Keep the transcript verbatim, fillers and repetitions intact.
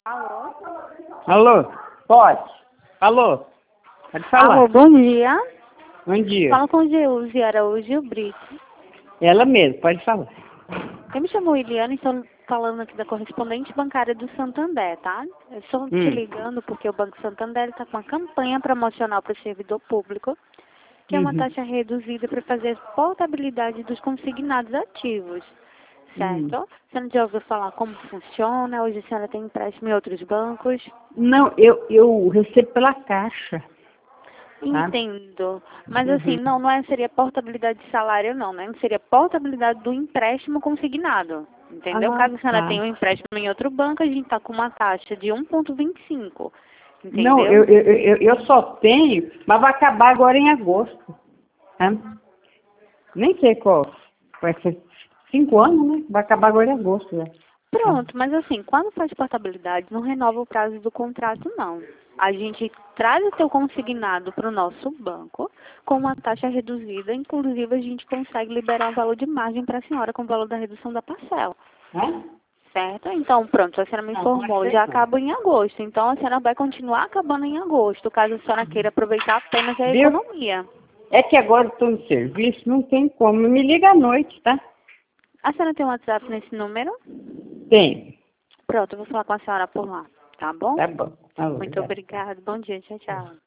Alô? Alô? Pode? Alô? Pode falar. Alô, bom dia. Bom dia. Fala com Geuze Araújo Brito. Ela mesmo, pode falar. Eu me chamo Eliana e estou falando aqui da correspondente bancária do Santander, tá? Eu estou te Hum. ligando porque o Banco Santander está com uma campanha promocional para o servidor público, que é uma Uhum. taxa reduzida para fazer a portabilidade dos consignados ativos, certo? Hum. Você não já ouviu falar como funciona? Hoje a senhora tem empréstimo em outros bancos? Não, eu, eu recebo pela caixa. Tá? Entendo. Mas Uhum. assim, não, não é, seria portabilidade de salário não, né? Seria portabilidade do empréstimo consignado. Entendeu? Ah, Caso a senhora tá. tenha um empréstimo em outro banco, a gente está com uma taxa de um vírgula vinte e cinco. Não, Entendeu? eu, eu, eu, eu só tenho, mas vai acabar agora em agosto. Tá? Nem sei qual. Vai ser cinco anos, né? Vai acabar agora em agosto. Né? Pronto, mas assim, quando faz portabilidade, não renova o prazo do contrato, não. A gente traz o seu consignado para o nosso banco com uma taxa reduzida, inclusive a gente consegue liberar um valor de margem para a senhora com o valor da redução da parcela. Hã? Certo? Então, pronto, a senhora me Não, pode informou, ser já não. acaba em agosto. Então, a senhora vai continuar acabando em agosto, caso a senhora queira aproveitar apenas a Viu? economia. É que agora estou no serviço, não tem como. Me liga à noite, tá? A senhora tem um WhatsApp nesse número? Tem. Pronto, eu vou falar com a senhora por lá, tá bom? Tá bom. Alô, Muito obrigada. obrigada. Bom dia, tchau, tchau.